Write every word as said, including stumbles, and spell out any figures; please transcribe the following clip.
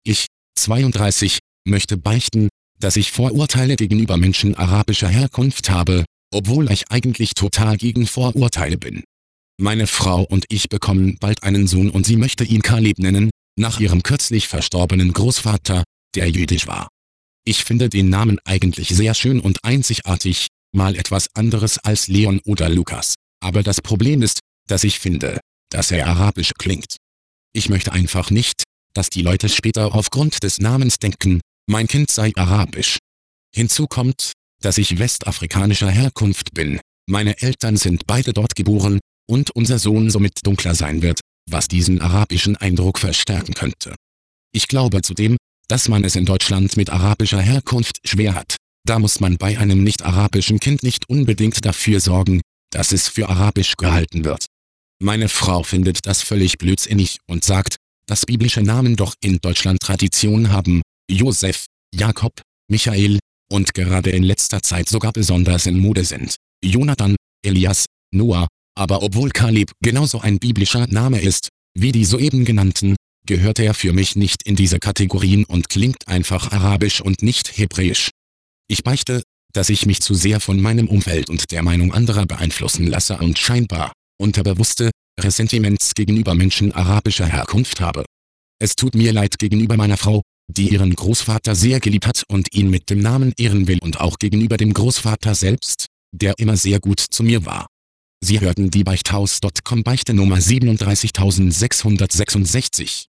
Ich, zweiunddreißig, möchte beichten, dass ich Vorurteile gegenüber Menschen arabischer Herkunft habe, obwohl ich eigentlich total gegen Vorurteile bin. Meine Frau und ich bekommen bald einen Sohn und sie möchte ihn Kaleb nennen, nach ihrem kürzlich verstorbenen Großvater, der jüdisch war. Ich finde den Namen eigentlich sehr schön und einzigartig, mal etwas anderes als Leon oder Lukas, aber das Problem ist, dass ich finde, dass er arabisch klingt. Ich möchte einfach nicht, dass die Leute später aufgrund des Namens denken, mein Kind sei arabisch. Hinzu kommt, dass ich westafrikanischer Herkunft bin, meine Eltern sind beide dort geboren, und unser Sohn somit dunkler sein wird, was diesen arabischen Eindruck verstärken könnte. Ich glaube zudem, dass man es in Deutschland mit arabischer Herkunft schwer hat. Da muss man bei einem nicht-arabischen Kind nicht unbedingt dafür sorgen, dass es für arabisch gehalten wird. Meine Frau findet das völlig blödsinnig und sagt, dass biblische Namen doch in Deutschland Tradition haben, Josef, Jakob, Michael, und gerade in letzter Zeit sogar besonders in Mode sind, Jonathan, Elias, Noah. Aber obwohl Kaleb genauso ein biblischer Name ist, wie die soeben genannten, gehört er für mich nicht in diese Kategorien und klingt einfach arabisch und nicht hebräisch. Ich beichte, dass ich mich zu sehr von meinem Umfeld und der Meinung anderer beeinflussen lasse und scheinbar unterbewusste Ressentiments gegenüber Menschen arabischer Herkunft habe. Es tut mir leid gegenüber meiner Frau, die ihren Großvater sehr geliebt hat und ihn mit dem Namen ehren will, und auch gegenüber dem Großvater selbst, der immer sehr gut zu mir war. Sie hörten die Beichthaus Punkt com Beichte Nummer siebenunddreißigtausendsechshundertsechsundsechzig.